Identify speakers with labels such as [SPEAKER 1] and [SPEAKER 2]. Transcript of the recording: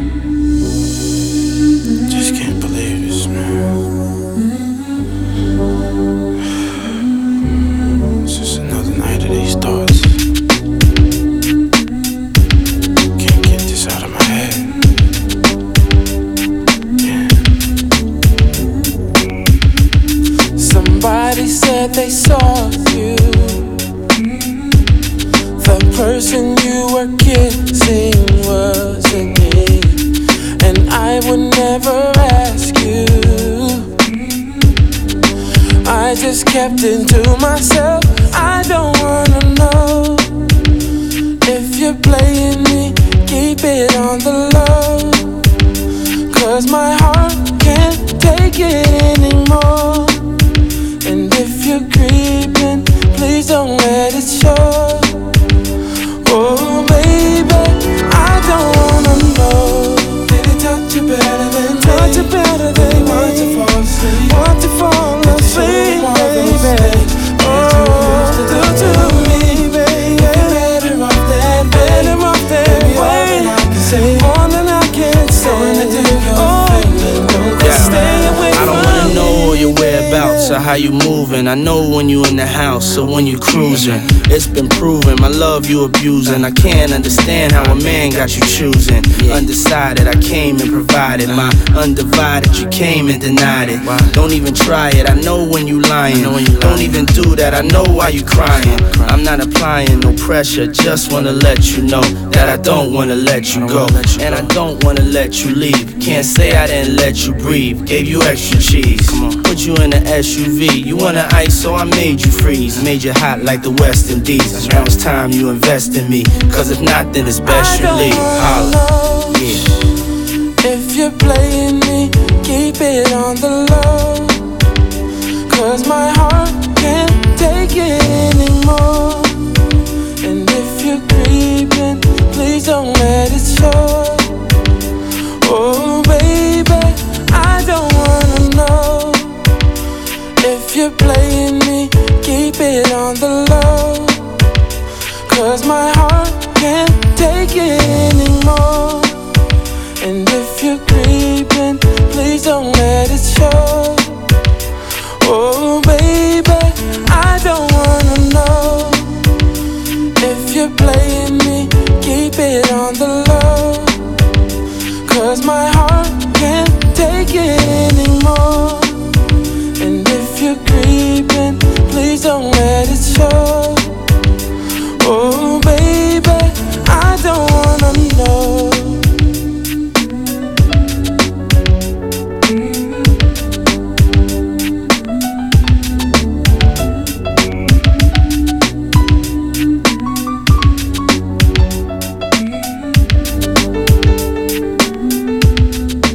[SPEAKER 1] Just can't believe this, man. It's just another night of these thoughts. Can't get this out of my head. Yeah. Somebody said they saw you. The person you were kissing wasn't me, and I would never ask you. I just kept it to myself. I don't wanna know if you're playing me. Keep it on the low, 'cause my heart can't take it anymore. And if you're creeping, please don't let it show. Oh baby, I don't wanna know. Did he touch you better than me? Touch you better than me. Want to fall asleep? Want to fall asleep, baby? Oh, do to me, baby. You're better off that way. Better off that way. More than I can say. Stay away
[SPEAKER 2] I don't wanna know all your whereabouts or how you moving. I know when you in the house or when you cruising. It's been proven, my love you abusing. I can't understand how a man got you choosing. Undecided, I came and provided. My undivided, you came and denied it. Don't even try it, I know when you lying. Don't even do that, I know why you crying. I'm not applying no pressure, just wanna let you know that I don't wanna let you go. And I don't wanna let you leave. Can't say I didn't let you breathe. Gave you extra cheese, put you in an SUV. You wanna ice, so I made you freeze. Made you hot like the West Indies. Now it's time you invest in me, 'cause if not, then it's best you leave. Holla.
[SPEAKER 1] If you're playing me, keep it on the low.